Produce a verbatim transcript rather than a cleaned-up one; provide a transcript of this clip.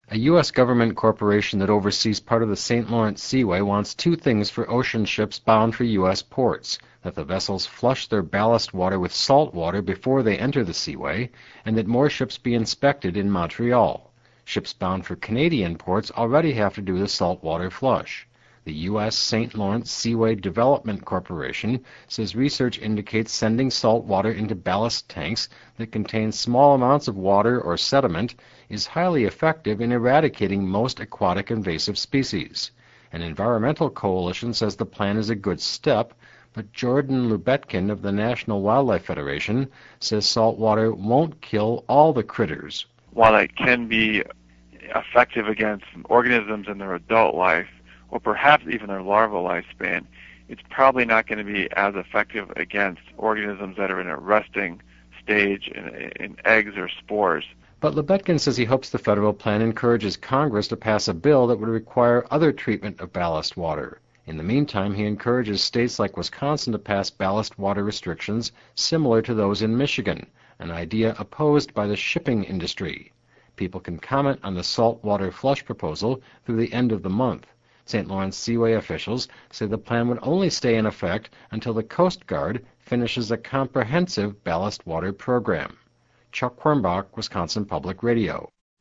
A U S government corporation that oversees part of the Saint Lawrence Seaway wants two things for ocean ships bound for U S ports: that the vessels flush their ballast water with salt water before they enter the seaway, and that more ships be inspected in Montreal. Ships bound for Canadian ports already have to do the saltwater flush. The U S Saint Lawrence Seaway Development Corporation says research indicates sending salt water into ballast tanks that contain small amounts of water or sediment is highly effective in eradicating most aquatic invasive species. An environmental coalition says the plan is a good step, but Jordan Lubetkin of the National Wildlife Federation says salt water won't kill all the critters. While it can be effective against organisms in their adult life, or perhaps even their larval lifespan, it's probably not going to be as effective against organisms that are in a resting stage in, in eggs or spores. But Lubetkin says he hopes the federal plan encourages Congress to pass a bill that would require other treatment of ballast water. In the meantime, he encourages states like Wisconsin to pass ballast water restrictions similar to those in Michigan, an idea opposed by the shipping industry. People can comment on the saltwater flush proposal through the end of the month. Saint Lawrence Seaway officials say the plan would only stay in effect until the Coast Guard finishes a comprehensive ballast water program. Chuck Quirmbach, Wisconsin Public Radio.